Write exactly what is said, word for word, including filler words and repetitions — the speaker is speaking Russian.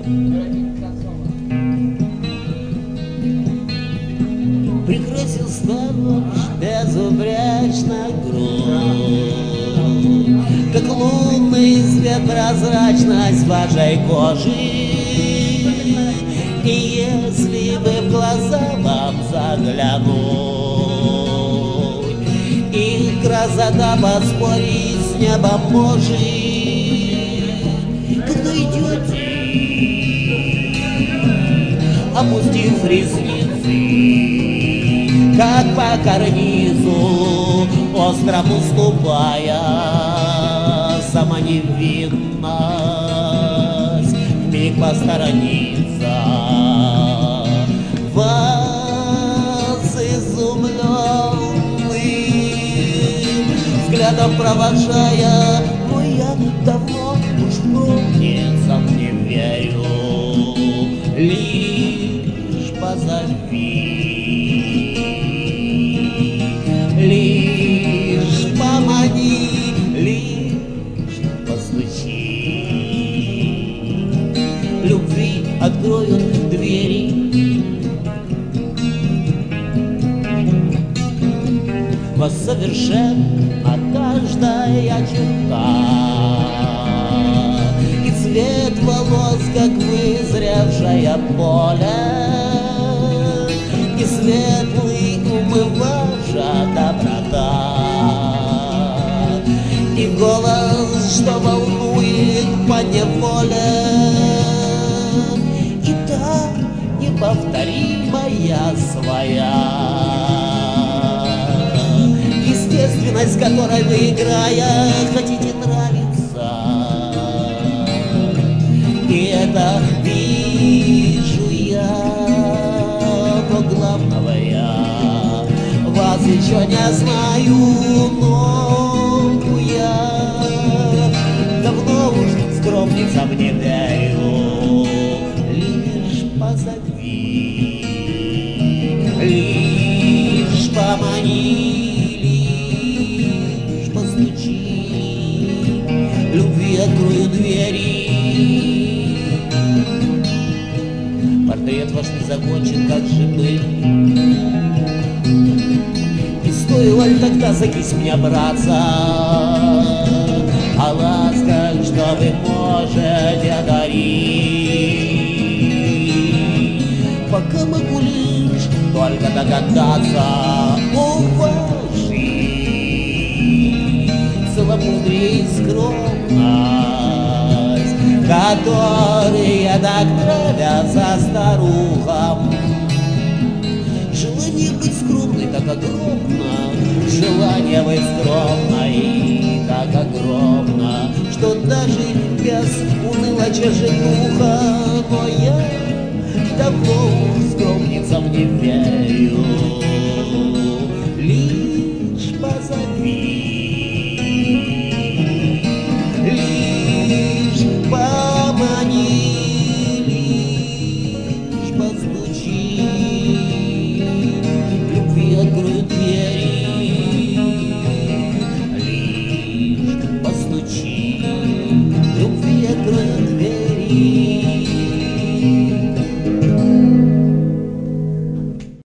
Прекрасен старость, безупречна грудь, как лунный свет, прозрачность вашей кожи. И если бы в глаза вам заглянуть, их красота поспорить с небом может. Когда идете, опустив ресницы, как по карнизу, острому ступая, сама невинность вмиг посторонится. Вас изумленным взглядом провожая, но я давно уж помнится, не верю, лишь позови. Лишь помани, лишь постучи. Любви откроют двери. Вас совершенно каждая черта, и цвет волос, как вызревшее поле, и светлый ум ваша доброта, и голос, что волнует поневоле, и та неповторимая своя естественность, которой вы, играя, хотите нравиться. И это вижу я, но главного я вас еще не знаю, но я давно уж скромницам не верю. Лишь позови, лишь помани, лишь постучи, любви открою двери. Портрет ваш не закончен, как же быть? И стоило ли тогда за кисть меня браться? О ласках, что вы можете дарить, пока могу лишь только догадаться о вашей целомудрии и скромность, которые так нравятся старухам. Желание быть скромной так огромно, желание быть скромной так огромно, что даже без унылой чаши духа